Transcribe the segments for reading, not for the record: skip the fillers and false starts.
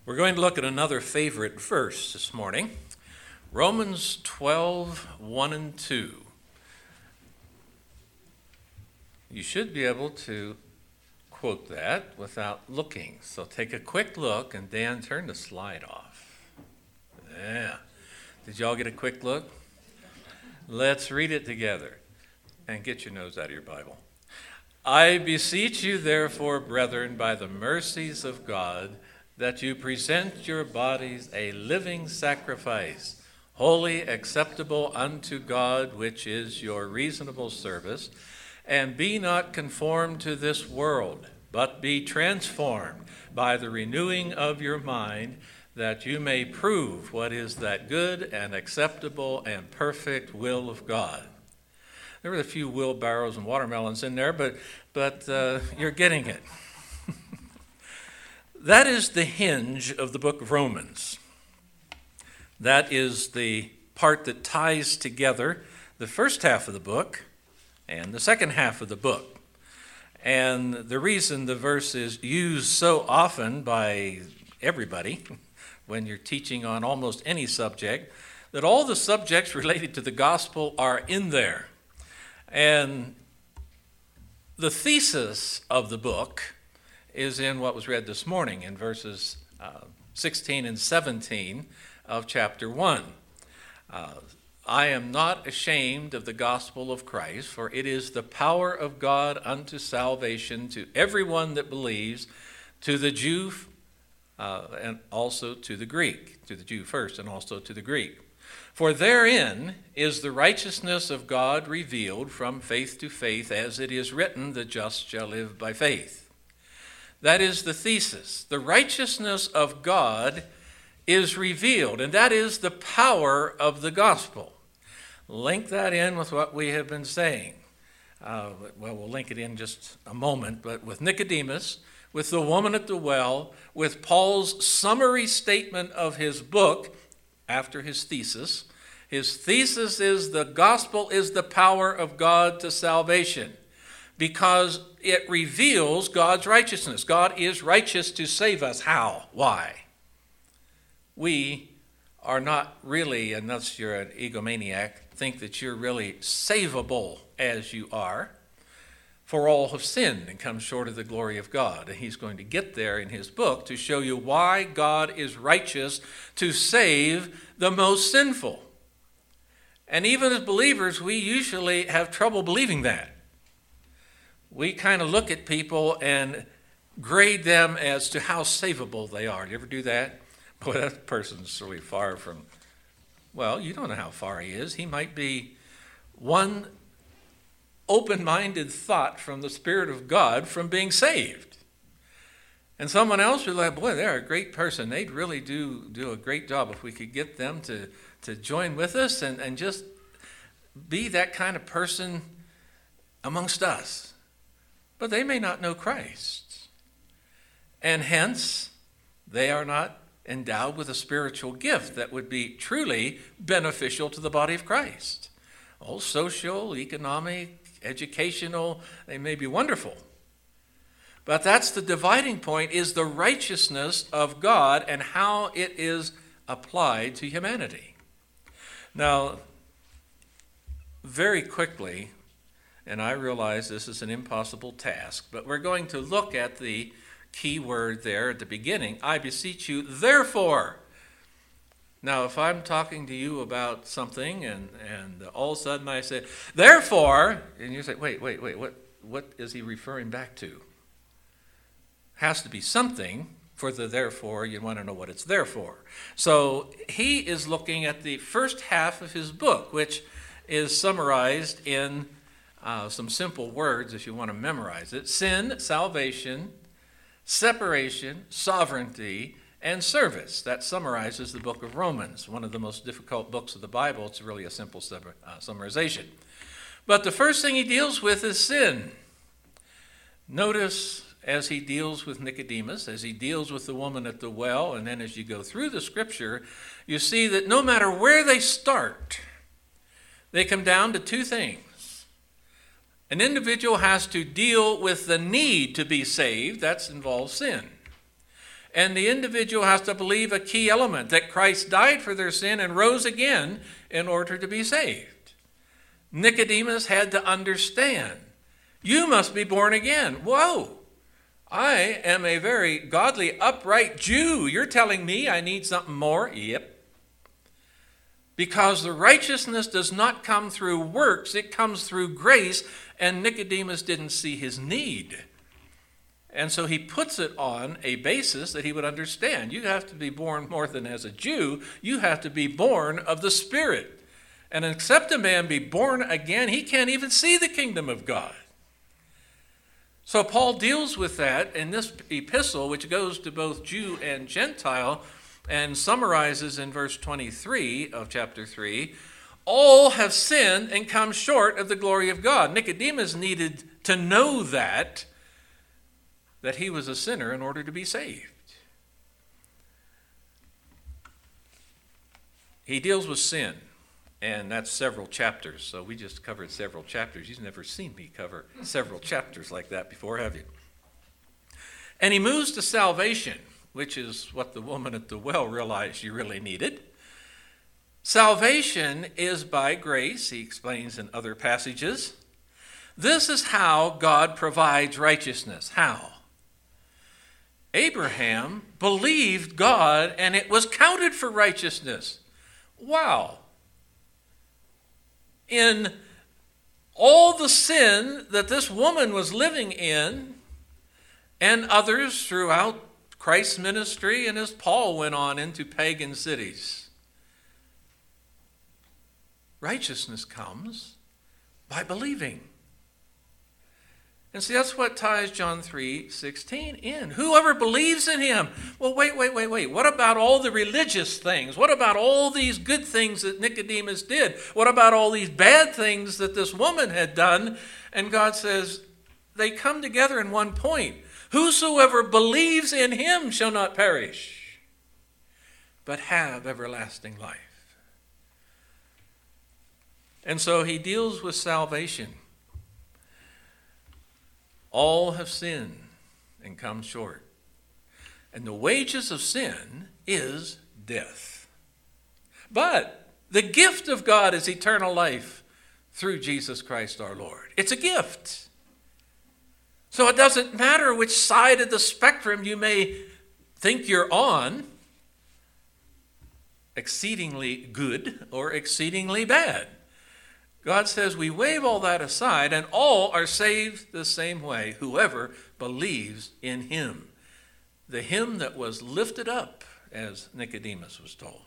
We're going to look at another favorite verse this morning, Romans 12, 1 and 2. You should be able to quote that without looking. So take a quick look, and Dan, turn the slide off. Yeah. Did y'all get a quick look? Let's read it together. And get your nose out of your Bible. I beseech you, therefore, brethren, by the mercies of God, that you present your bodies a living sacrifice, holy, acceptable unto God, which is your reasonable service. And be not conformed to this world, but be transformed by the renewing of your mind, that you may prove what is that good and acceptable and perfect will of God. There were a few wheelbarrows and watermelons in there, but you're getting it. That is the hinge of the book of Romans. That is the part that ties together the first half of the book and the second half of the book. And the reason the verse is used so often by everybody when you're teaching on almost any subject, that all the subjects related to the gospel are in there. And the thesis of the book is in what was read this morning in verses 16 and 17 of chapter 1. I am not ashamed of the gospel of Christ, for it is the power of God unto salvation to everyone that believes, to the Jew and also to the Greek, to the Jew first and also to the Greek. For therein is the righteousness of God revealed from faith to faith, as it is written, the just shall live by faith. That is the thesis. The righteousness of God is revealed, and that is the power of the gospel. Link that in with what we have been saying. We'll link it in just a moment, but with Nicodemus, with the woman at the well, with Paul's summary statement of his book after his thesis. His thesis is the gospel is the power of God to salvation, because it reveals God's righteousness. God is righteous to save us. How? Why? We are not really, unless you're an egomaniac, think that you're really savable as you are. For all have sinned and come short of the glory of God. And he's going to get there in his book to show you why God is righteous to save the most sinful. And even as believers, we usually have trouble believing that. We kind of look at people and grade them as to how savable they are. Do you ever do that? Boy, that person's really far from, well, you don't know how far he is. He might be one open-minded thought from the Spirit of God from being saved. And someone else would be like, boy, they're a great person. They'd really do a great job if we could get them to join with us and just be that kind of person amongst us. But they may not know Christ. And hence, they are not endowed with a spiritual gift that would be truly beneficial to the body of Christ. All social, economic, educational, they may be wonderful. But that's the dividing point, is the righteousness of God and how it is applied to humanity. Now, very quickly, and I realize this is an impossible task, but we're going to look at the key word there at the beginning. I beseech you, therefore. Now, if I'm talking to you about something and all of a sudden I say, therefore, and you say, wait, what is he referring back to? Has to be something for the therefore. You want to know what it's there for. So he is looking at the first half of his book, which is summarized in some simple words if you want to memorize it. Sin, salvation, separation, sovereignty, and service. That summarizes the book of Romans, one of the most difficult books of the Bible. It's really a simple summarization. But the first thing he deals with is sin. Notice as he deals with Nicodemus, as he deals with the woman at the well, and then as you go through the scripture, you see that no matter where they start, they come down to two things. An individual has to deal with the need to be saved. That involves sin. And the individual has to believe a key element, that Christ died for their sin and rose again in order to be saved. Nicodemus had to understand, you must be born again. Whoa! I am a very godly, upright Jew. You're telling me I need something more? Yep. Because the righteousness does not come through works, it comes through grace, and Nicodemus didn't see his need. And so he puts it on a basis that he would understand. You have to be born more than as a Jew, you have to be born of the Spirit. And except a man be born again, he can't even see the kingdom of God. So Paul deals with that in this epistle, which goes to both Jew and Gentile, and summarizes in verse 23 of chapter 3, all have sinned and come short of the glory of God. Nicodemus needed to know that he was a sinner in order to be saved. He deals with sin, and that's several chapters. So we just covered several chapters. You've never seen me cover several chapters like that before, have you? And he moves to salvation, which is what the woman at the well realized she really needed. Salvation is by grace, he explains in other passages. This is how God provides righteousness. How? Abraham believed God, and it was counted for righteousness. Wow. In all the sin that this woman was living in, and others throughout Christ's ministry, and as Paul went on into pagan cities, righteousness comes by believing. And see, that's what ties John 3:16 in. Whoever believes in him. Well, wait. What about all the religious things? What about all these good things that Nicodemus did? What about all these bad things that this woman had done? And God says, they come together in one point. Whosoever believes in him shall not perish, but have everlasting life. And so he deals with salvation. All have sinned and come short. And the wages of sin is death. But the gift of God is eternal life through Jesus Christ our Lord. It's a gift. So it doesn't matter which side of the spectrum you may think you're on, exceedingly good or exceedingly bad. God says we wave all that aside and all are saved the same way, whoever believes in him. The him that was lifted up, as Nicodemus was told.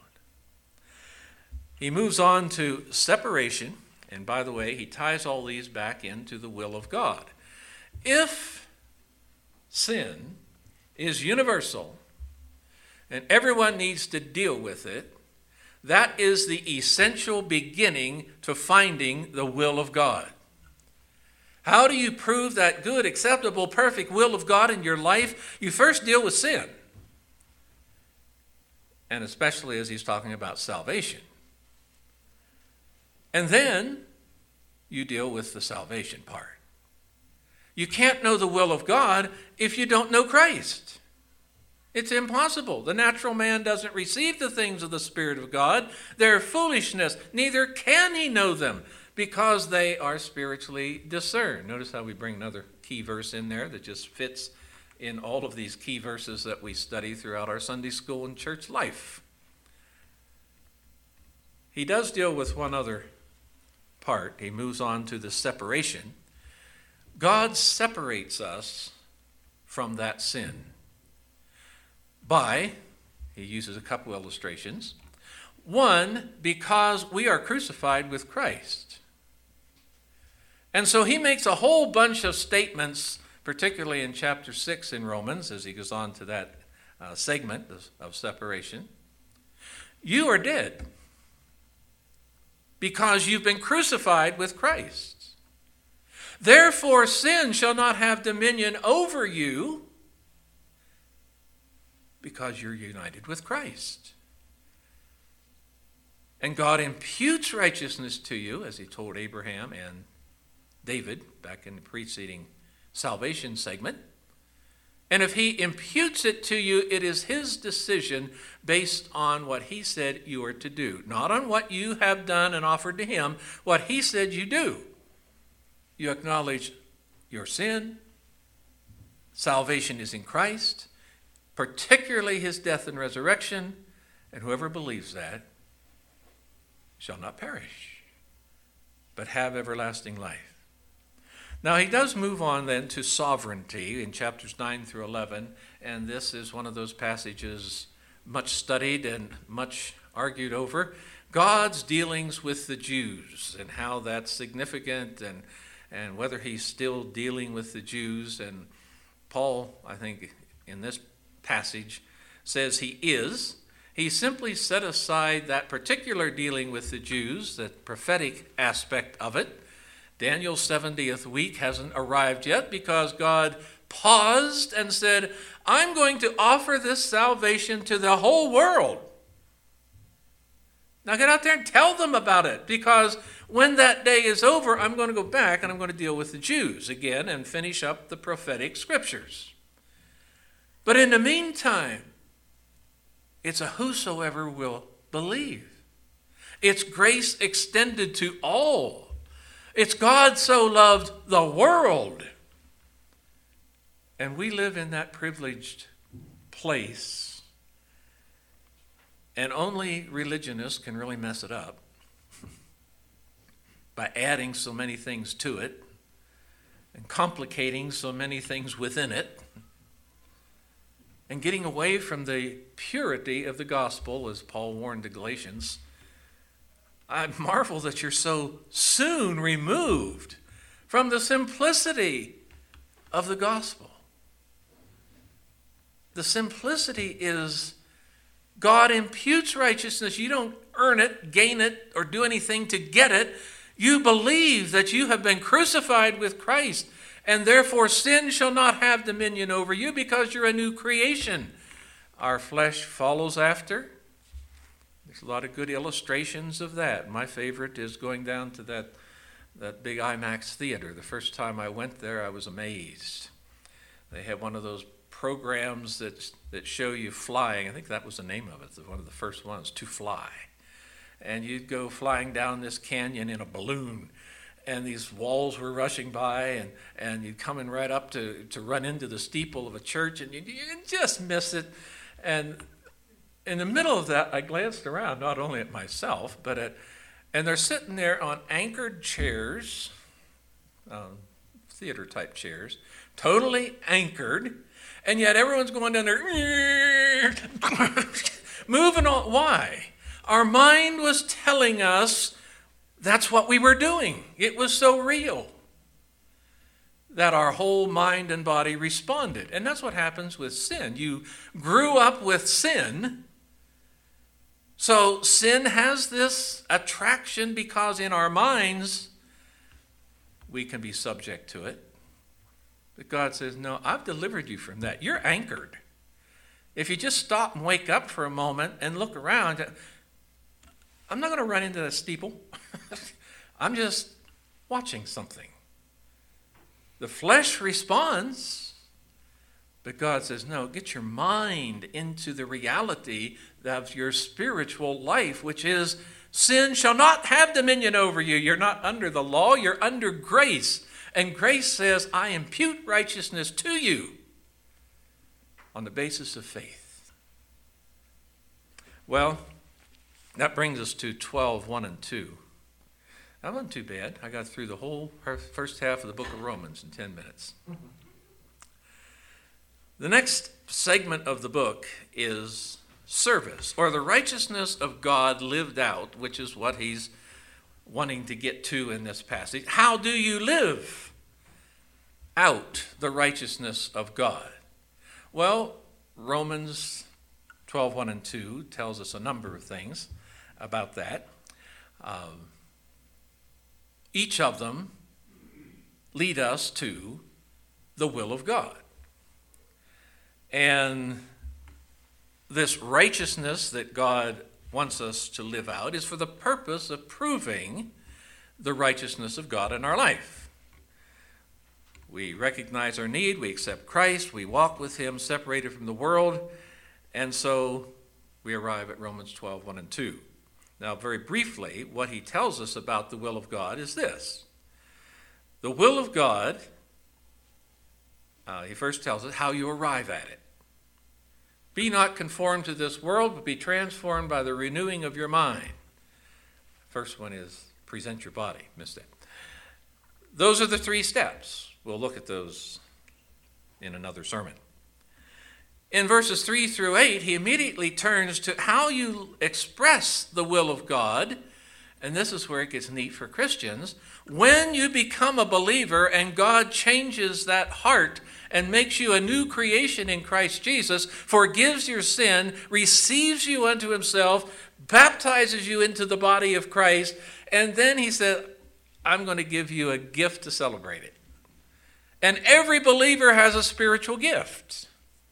He moves on to separation, and by the way, he ties all these back into the will of God. If sin is universal and everyone needs to deal with it, that is the essential beginning to finding the will of God. How do you prove that good, acceptable, perfect will of God in your life? You first deal with sin. And especially as he's talking about salvation. And then you deal with the salvation part. You can't know the will of God if you don't know Christ. It's impossible. The natural man doesn't receive the things of the Spirit of God. They're foolishness. Neither can he know them because they are spiritually discerned. Notice how we bring another key verse in there that just fits in all of these key verses that we study throughout our Sunday school and church life. He does deal with one other part. He moves on to the separation. God separates us from that sin by, he uses a couple illustrations. One, because we are crucified with Christ. And so he makes a whole bunch of statements, particularly in chapter 6 in Romans, as he goes on to that segment of separation. You are dead because you've been crucified with Christ. Therefore, sin shall not have dominion over you because you're united with Christ. And God imputes righteousness to you, as he told Abraham and David back in the preceding salvation segment. And if he imputes it to you, it is his decision based on what he said you are to do, not on what you have done and offered to him, what he said you do. You acknowledge your sin. Salvation is in Christ, particularly his death and resurrection, and whoever believes that shall not perish, but have everlasting life. Now, he does move on then to sovereignty in chapters 9 through 11, and this is one of those passages much studied and much argued over. God's dealings with the Jews and how that's significant, and whether he's still dealing with the Jews. And Paul, I think, in this passage says he is. He simply set aside that particular dealing with the Jews, that prophetic aspect of it. Daniel's 70th week hasn't arrived yet because God paused and said, I'm going to offer this salvation to the whole world. Now get out there and tell them about it, because when that day is over, I'm going to go back and I'm going to deal with the Jews again and finish up the prophetic scriptures. But in the meantime, it's a whosoever will believe. It's grace extended to all. It's God so loved the world. And we live in that privileged place. And only religionists can really mess it up by adding so many things to it and complicating so many things within it and getting away from the purity of the gospel, as Paul warned the Galatians. I marvel that you're so soon removed from the simplicity of the gospel. The simplicity is God imputes righteousness. You don't earn it, gain it, or do anything to get it. You believe that you have been crucified with Christ, and therefore sin shall not have dominion over you because you're a new creation. Our flesh follows after. There's a lot of good illustrations of that. My favorite is going down to that big IMAX theater. The first time I went there, I was amazed. They have one of those programs that show you flying. I think that was the name of it, one of the first ones, To Fly. And you'd go flying down this canyon in a balloon, and these walls were rushing by, and you'd coming right up to run into the steeple of a church, and you just miss it. And in the middle of that, I glanced around, not only at myself, and they're sitting there on anchored chairs, theater-type chairs, totally anchored, and yet everyone's going down there, moving on. Why? Our mind was telling us that's what we were doing. It was so real that our whole mind and body responded. And that's what happens with sin. You grew up with sin. So sin has this attraction because in our minds, we can be subject to it. But God says, no, I've delivered you from that. You're anchored. If you just stop and wake up for a moment and look around, I'm not going to run into the steeple. I'm just watching something. The flesh responds, but God says, no, get your mind into the reality of your spiritual life, which is sin shall not have dominion over you. You're not under the law, you're under grace. And grace says, I impute righteousness to you on the basis of faith. Well, that brings us to 12:1 and 2. That wasn't too bad. I got through the whole first half of the book of Romans in 10 minutes. The next segment of the book is service, or the righteousness of God lived out, which is what he's wanting to get to in this passage. How do you live out the righteousness of God? Well, Romans 12:1 and 2 tells us a number of things about that. Each of them lead us to the will of God. And this righteousness that God wants us to live out is for the purpose of proving the righteousness of God in our life. We recognize our need, we accept Christ, we walk with him separated from the world, and so we arrive at Romans 12, 1 and 2. Now, very briefly, what he tells us about the will of God is this. The will of God, he first tells us how you arrive at it. Be not conformed to this world, but be transformed by the renewing of your mind. First one is present your body. Missed that. Those are the 3 steps. We'll look at those in another sermon. In verses 3 through 8, he immediately turns to how you express the will of God. And this is where it gets neat for Christians. When you become a believer and God changes that heart and makes you a new creation in Christ Jesus, forgives your sin, receives you unto himself, baptizes you into the body of Christ, and then he said, I'm going to give you a gift to celebrate it. And every believer has a spiritual gift.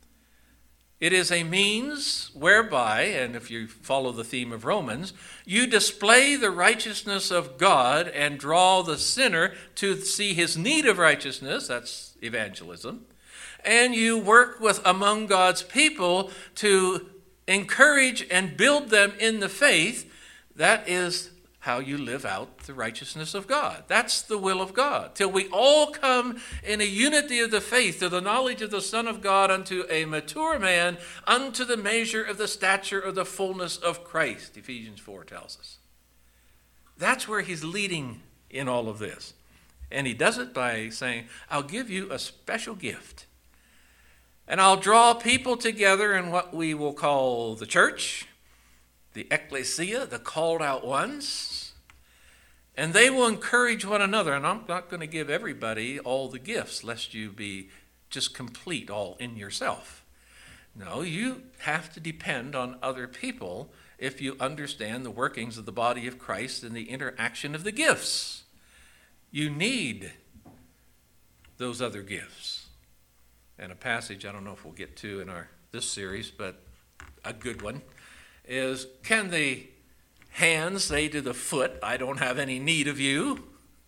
It is a means whereby, and if you follow the theme of Romans, you display the righteousness of God and draw the sinner to see his need of righteousness. That's evangelism. And you work with among God's people to encourage and build them in the faith. That is how you live out the righteousness of God. That's the will of God. Till we all come in a unity of the faith, to the knowledge of the Son of God, unto a mature man, unto the measure of the stature of the fullness of Christ, Ephesians 4 tells us. That's where he's leading in all of this. And he does it by saying, I'll give you a special gift. And I'll draw people together in what we will call the church, the ecclesia, the called out ones, and they will encourage one another. And I'm not going to give everybody all the gifts, lest you be just complete all in yourself. No, you have to depend on other people if you understand the workings of the body of Christ and the interaction of the gifts. You need those other gifts. And a passage I don't know if we'll get to in this series, but a good one, is, can the hand say to the foot, I don't have any need of you?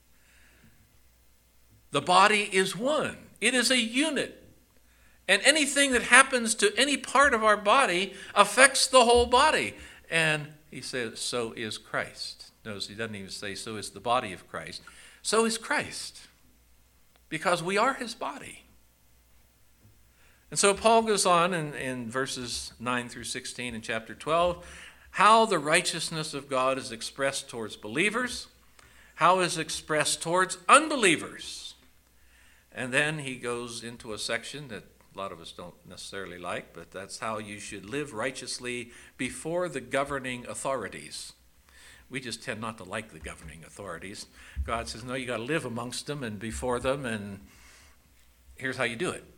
The body is one. It is a unit. And anything that happens to any part of our body affects the whole body. And he says, so is Christ. Notice he doesn't even say, so is the body of Christ. So is Christ. Because we are his body. And so Paul goes on in verses 9 through 16 in chapter 12, how the righteousness of God is expressed towards believers, how it is expressed towards unbelievers. And then he goes into a section that a lot of us don't necessarily like, but that's how you should live righteously before the governing authorities. We just tend not to like the governing authorities. God says, no, you got to live amongst them and before them, and here's how you do it.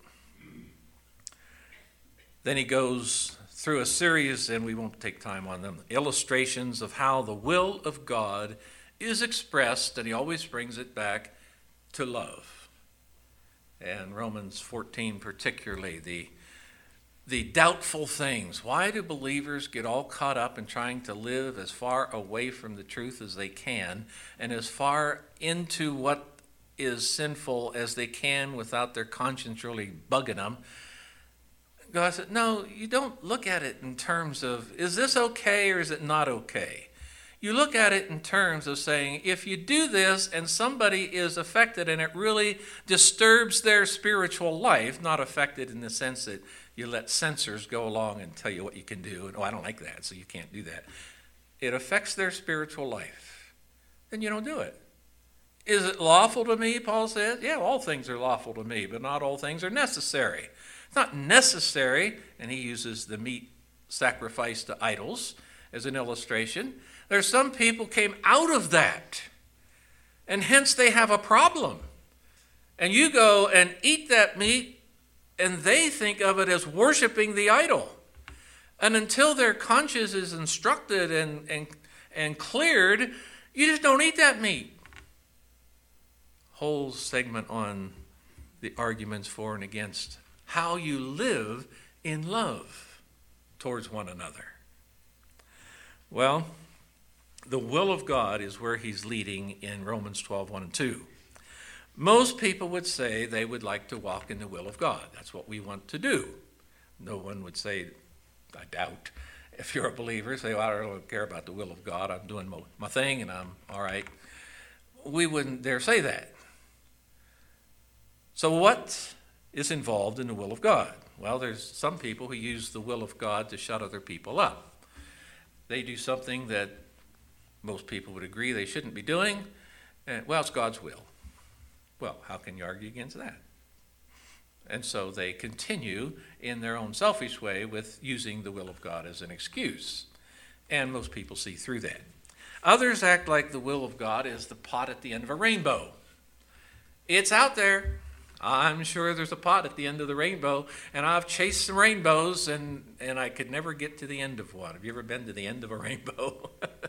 Then he goes through a series, and we won't take time on them, illustrations of how the will of God is expressed, and he always brings it back to love. And Romans 14 particularly, the doubtful things. Why do believers get all caught up in trying to live as far away from the truth as they can, and as far into what is sinful as they can without their conscience really bugging them? God said, no, you don't look at it in terms of, is this okay or is it not okay? You look at it in terms of saying, if you do this and somebody is affected and it really disturbs their spiritual life, not affected in the sense that you let censors go along and tell you what you can do, and I don't like that, so you can't do that. It affects their spiritual life. Then you don't do it. Is it lawful to me, Paul says? Yeah, all things are lawful to me, but not all things are necessary. It's not necessary, and he uses the meat sacrificed to idols as an illustration. There's some people came out of that, and hence they have a problem. And you go and eat that meat, and they think of it as worshiping the idol. And until their conscience is instructed and cleared, you just don't eat that meat. Whole segment on the arguments for and against how you live in love towards one another. Well, the will of God is where he's leading in Romans 12, 1 and 2. Most people would say they would like to walk in the will of God. That's what we want to do. No one would say, I doubt, if you're a believer, say, well, I don't care about the will of God. I'm doing my thing and I'm all right. We wouldn't dare say that. So what is involved in the will of God? Well, there's some people who use the will of God to shut other people up. They do something that most people would agree they shouldn't be doing. Well, it's God's will. Well, how can you argue against that? And so they continue in their own selfish way with using the will of God as an excuse. And most people see through that. Others act like the will of God is the pot at the end of a rainbow. It's out there. I'm sure there's a pot at the end of the rainbow, and I've chased some rainbows, and I could never get to the end of one. Have you ever been to the end of a rainbow?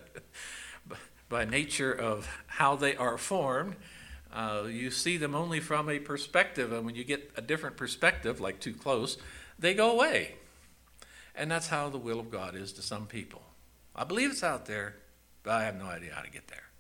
By nature of how they are formed, you see them only from a perspective, and when you get a different perspective, like too close, they go away. And that's how the will of God is to some people. I believe it's out there, but I have no idea how to get there.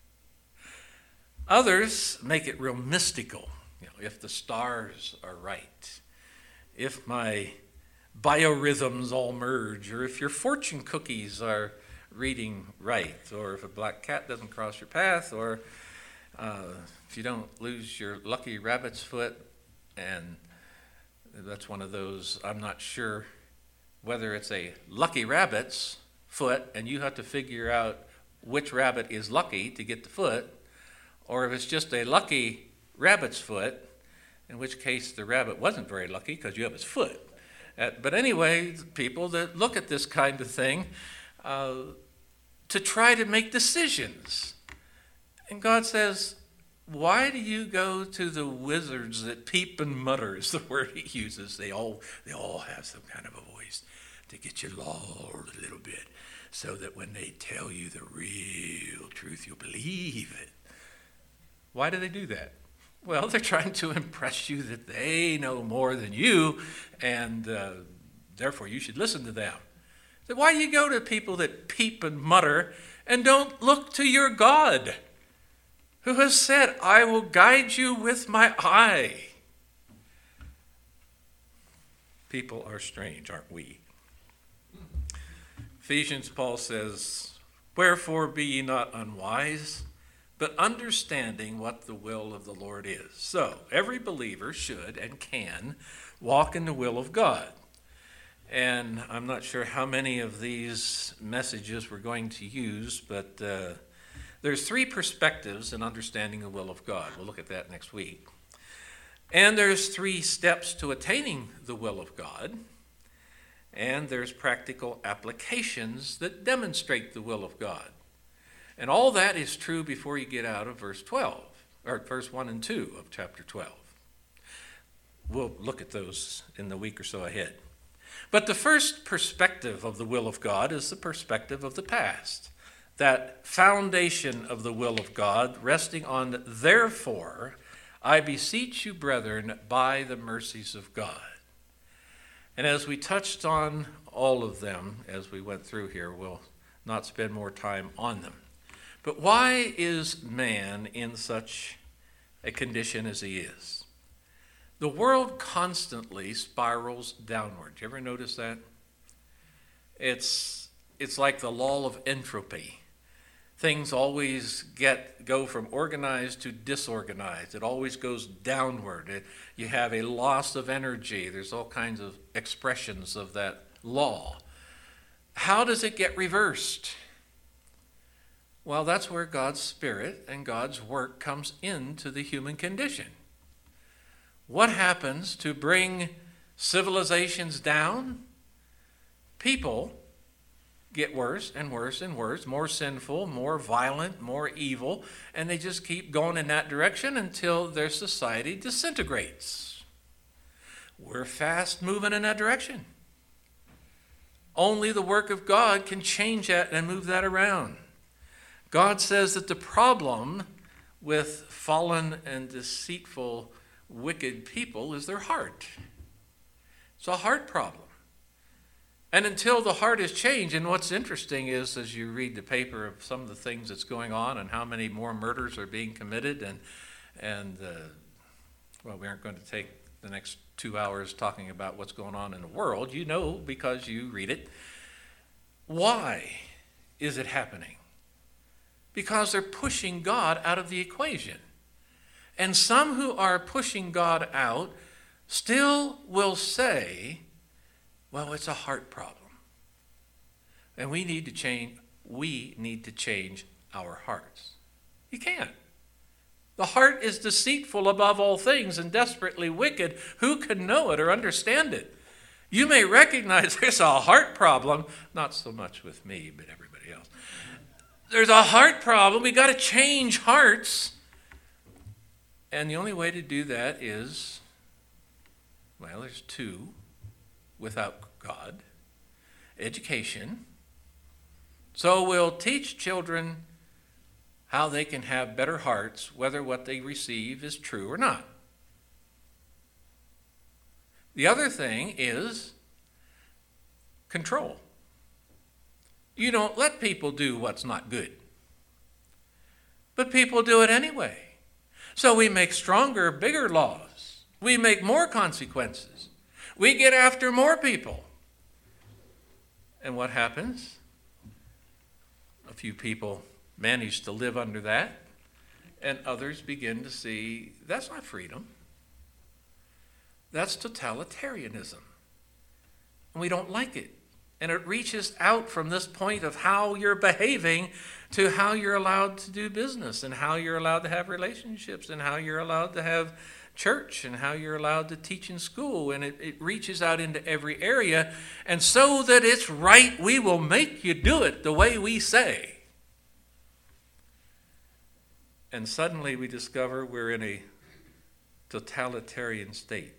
Others make it real mystical. If the stars are right, if my biorhythms all merge, or if your fortune cookies are reading right, or if a black cat doesn't cross your path, or if you don't lose your lucky rabbit's foot. And that's one of those, I'm not sure whether it's a lucky rabbit's foot and you have to figure out which rabbit is lucky to get the foot, or if it's just a lucky rabbit's foot, in which case the rabbit wasn't very lucky because you have his foot. But anyway, people that look at this kind of thing to try to make decisions. And God says, why do you go to the wizards that peep and mutter is the word he uses. They all have some kind of a voice to get you lulled a little bit so that when they tell you the real truth, you'll believe it. Why do they do that? Well, they're trying to impress you that they know more than you, and therefore you should listen to them. So why do you go to people that peep and mutter and don't look to your God, who has said, I will guide you with my eye? People are strange, aren't we? Ephesians, Paul says, wherefore be ye not unwise, but understanding what the will of the Lord is. So every believer should and can walk in the will of God. And I'm not sure how many of these messages we're going to use, but there's three perspectives in understanding the will of God. We'll look at that next week. And there's three steps to attaining the will of God. And there's practical applications that demonstrate the will of God. And all that is true before you get out of verse 12, or verse 1 and 2 of chapter 12. We'll look at those in the week or so ahead. But the first perspective of the will of God is the perspective of the past. That foundation of the will of God resting on, therefore, I beseech you, brethren, by the mercies of God. And as we touched on all of them as we went through here, we'll not spend more time on them. But why is man in such a condition as he is? The world constantly spirals downward. You ever notice that? It's like the law of entropy. Things always go from organized to disorganized. It always goes downward. You have a loss of energy. There's all kinds of expressions of that law. How does it get reversed? Well, that's where God's Spirit and God's work comes into the human condition. What happens to bring civilizations down? People get worse and worse and worse, more sinful, more violent, more evil, and they just keep going in that direction until their society disintegrates. We're fast moving in that direction. Only the work of God can change that and move that around. God says that the problem with fallen and deceitful, wicked people is their heart. It's a heart problem. And until the heart is changed, and what's interesting is as you read the paper of some of the things that's going on and how many more murders are being committed and Well, we aren't going to take the next 2 hours talking about what's going on in the world. You know because you read it. Why is it happening? Because they're pushing God out of the equation. And some who are pushing God out still will say, well, it's a heart problem. And we need to change our hearts. You can't. The heart is deceitful above all things and desperately wicked. Who can know it or understand it? You may recognize there's a heart problem, not so much with me, but everybody else. There's a heart problem. We got to change hearts. And the only way to do that is, well, there's two without God. Education. So we'll teach children how they can have better hearts, whether what they receive is true or not. The other thing is control. You don't let people do what's not good. But people do it anyway. So we make stronger, bigger laws. We make more consequences. We get after more people. And what happens? A few people manage to live under that, and others begin to see that's not freedom. That's totalitarianism. And we don't like it. And it reaches out from this point of how you're behaving to how you're allowed to do business and how you're allowed to have relationships and how you're allowed to have church and how you're allowed to teach in school. And it reaches out into every area. And so that it's right, we will make you do it the way we say. And suddenly we discover we're in a totalitarian state.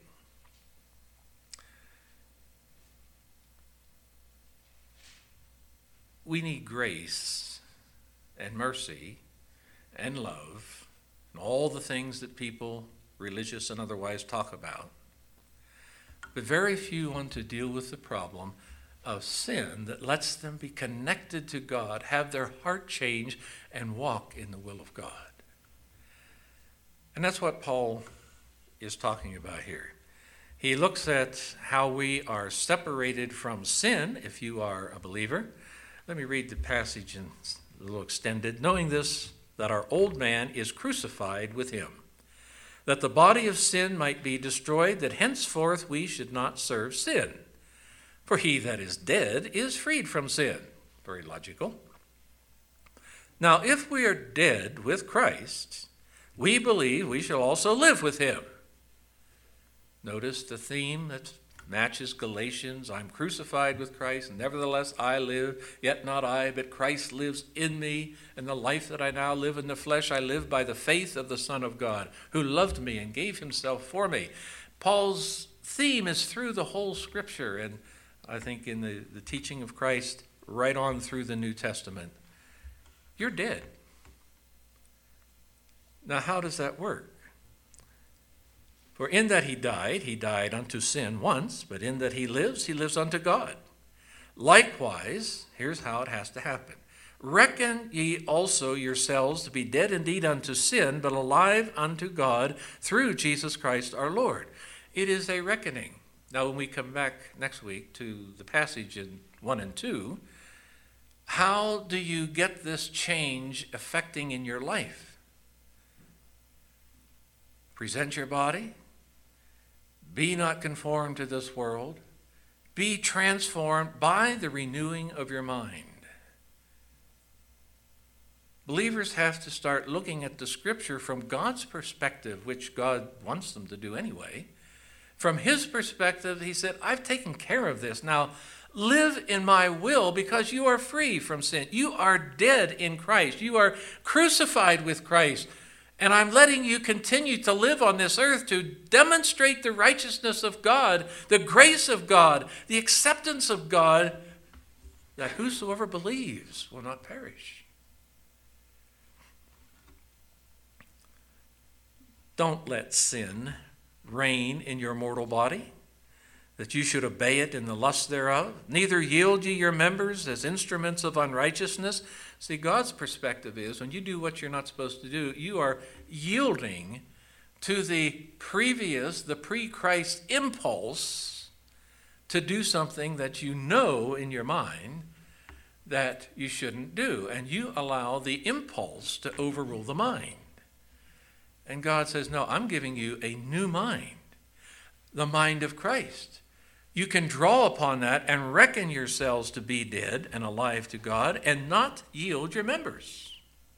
We need grace and mercy and love and all the things that people, religious and otherwise, talk about. But very few want to deal with the problem of sin that lets them be connected to God, have their heart change, and walk in the will of God. And that's what Paul is talking about here. He looks at how we are separated from sin if you are a believer. Let me read the passage in a little extended. Knowing this, that our old man is crucified with him, that the body of sin might be destroyed, that henceforth we should not serve sin. For he that is dead is freed from sin. Very logical. Now, if we are dead with Christ, we believe we shall also live with him. Notice the theme that matches Galatians. I'm crucified with Christ, and nevertheless I live, yet not I, but Christ lives in me. And the life that I now live in the flesh, I live by the faith of the Son of God, who loved me and gave himself for me. Paul's theme is through the whole Scripture, and I think in the teaching of Christ right on through the New Testament. You're dead. Now, how does that work? For in that he died unto sin once, but in that he lives unto God. Likewise, here's how it has to happen. Reckon ye also yourselves to be dead indeed unto sin, but alive unto God through Jesus Christ our Lord. It is a reckoning. Now, when we come back next week to the passage in 1 and 2, how do you get this change affecting in your life? Present your body. Be not conformed to this world. Be transformed by the renewing of your mind. Believers have to start looking at the Scripture from God's perspective, which God wants them to do anyway. From his perspective, he said, I've taken care of this. Now, live in my will because you are free from sin. You are dead in Christ. You are crucified with Christ. And I'm letting you continue to live on this earth to demonstrate the righteousness of God, the grace of God, the acceptance of God, that whosoever believes will not perish. Don't let sin reign in your mortal body, that you should obey it in the lust thereof. Neither yield ye your members as instruments of unrighteousness. See, God's perspective is when you do what you're not supposed to do, you are yielding to the pre-Christ impulse to do something that you know in your mind that you shouldn't do. And you allow the impulse to overrule the mind. And God says, no, I'm giving you a new mind, the mind of Christ. You can draw upon that and reckon yourselves to be dead and alive to God and not yield your members.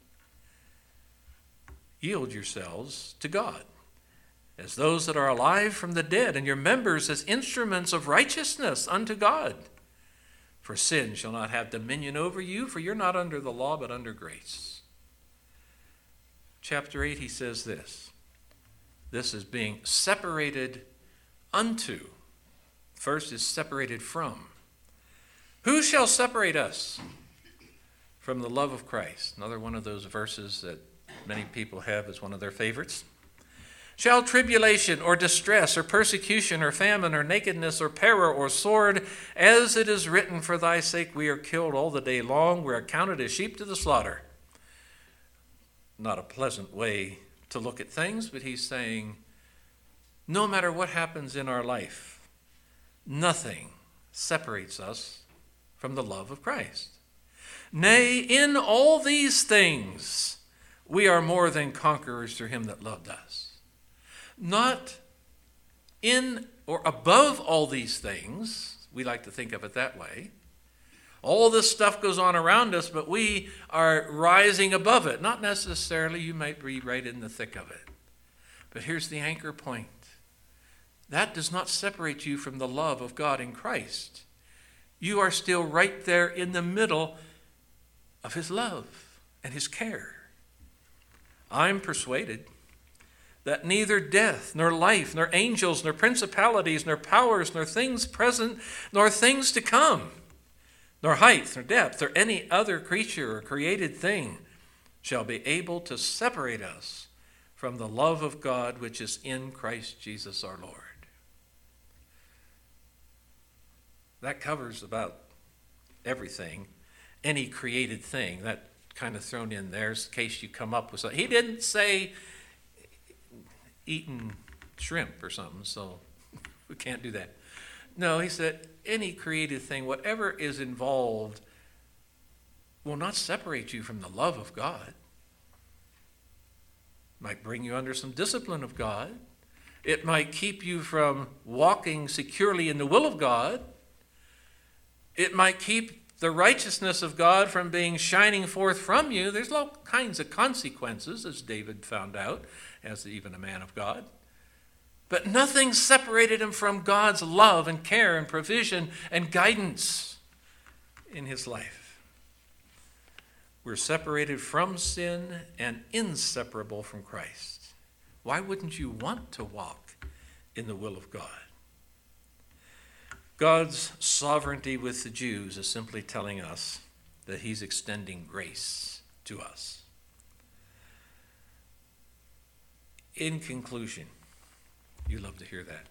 Yield yourselves to God as those that are alive from the dead, and your members as instruments of righteousness unto God. For sin shall not have dominion over you, for you're not under the law, but under grace. Chapter 8, he says this. This is being separated unto. First is separated from. Who shall separate us from the love of Christ? Another one of those verses that many people have as one of their favorites. Shall tribulation or distress or persecution or famine or nakedness or peril or sword, as it is written, for thy sake we are killed all the day long, we are counted as sheep to the slaughter. Not a pleasant way to look at things, but he's saying, no matter what happens in our life, nothing separates us from the love of Christ. Nay, in all these things we are more than conquerors through him that loved us. Not in or above all these things. We like to think of it that way. All this stuff goes on around us, but we are rising above it. Not necessarily. You might be right in the thick of it. But here's the anchor point. That does not separate you from the love of God in Christ. You are still right there in the middle of his love and his care. I'm persuaded that neither death, nor life, nor angels, nor principalities, nor powers, nor things present, nor things to come, nor height, nor depth, or any other creature or created thing shall be able to separate us from the love of God which is in Christ Jesus our Lord. That covers about everything, any created thing. That kind of thrown in there in case you come up with something. He didn't say eating shrimp or something, so we can't do that. No, he said any created thing, whatever is involved, will not separate you from the love of God. Might bring you under some discipline of God. It might keep you from walking securely in the will of God. It might keep the righteousness of God from being shining forth from you. There's all kinds of consequences, as David found out, as even a man of God. But nothing separated him from God's love and care and provision and guidance in his life. We're separated from sin and inseparable from Christ. Why wouldn't you want to walk in the will of God? God's sovereignty with the Jews is simply telling us that he's extending grace to us. In conclusion, you love to hear that.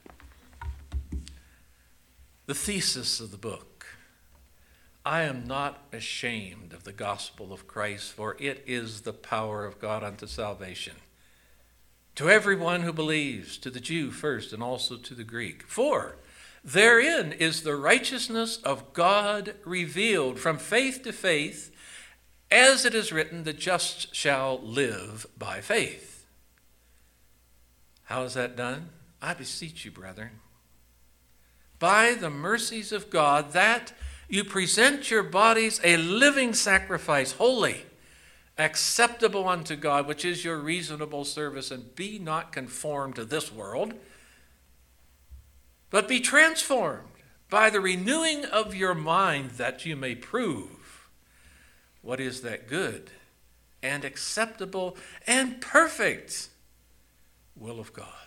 The thesis of the book: I am not ashamed of the gospel of Christ, for it is the power of God unto salvation, to everyone who believes, to the Jew first and also to the Greek. For therein is the righteousness of God revealed from faith to faith, as it is written, the just shall live by faith. How is that done? I beseech you, brethren, by the mercies of God, that you present your bodies a living sacrifice, holy, acceptable unto God, which is your reasonable service, and be not conformed to this world, but be transformed by the renewing of your mind, that you may prove what is that good and acceptable and perfect will of God.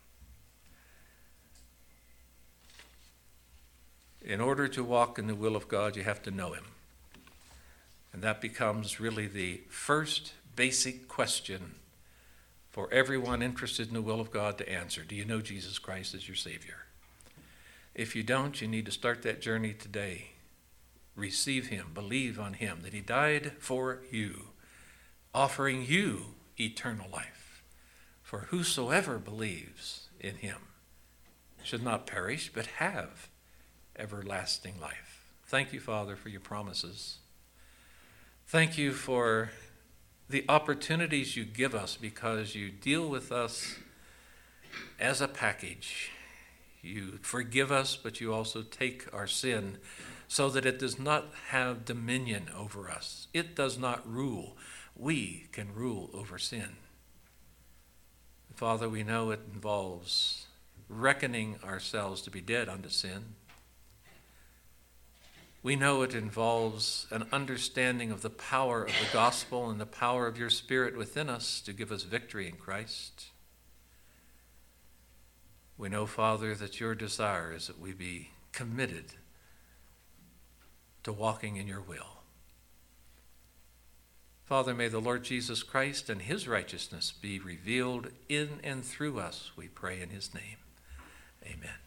In order to walk in the will of God, you have to know him. And that becomes really the first basic question for everyone interested in the will of God to answer. Do you know Jesus Christ as your Savior? If you don't, you need to start that journey today. Receive him, believe on him, that he died for you, offering you eternal life For whosoever believes in him should not perish, but have everlasting life. Thank you, Father, for your promises. Thank you for the opportunities you give us, because you deal with us as a package. You forgive us, but you also take our sin so that it does not have dominion over us. It does not rule. We can rule over sin. Father, we know it involves reckoning ourselves to be dead unto sin. We know it involves an understanding of the power of the gospel and the power of your Spirit within us to give us victory in Christ. We know, Father, that your desire is that we be committed to walking in your will. Father, may the Lord Jesus Christ and his righteousness be revealed in and through us, we pray in his name. Amen.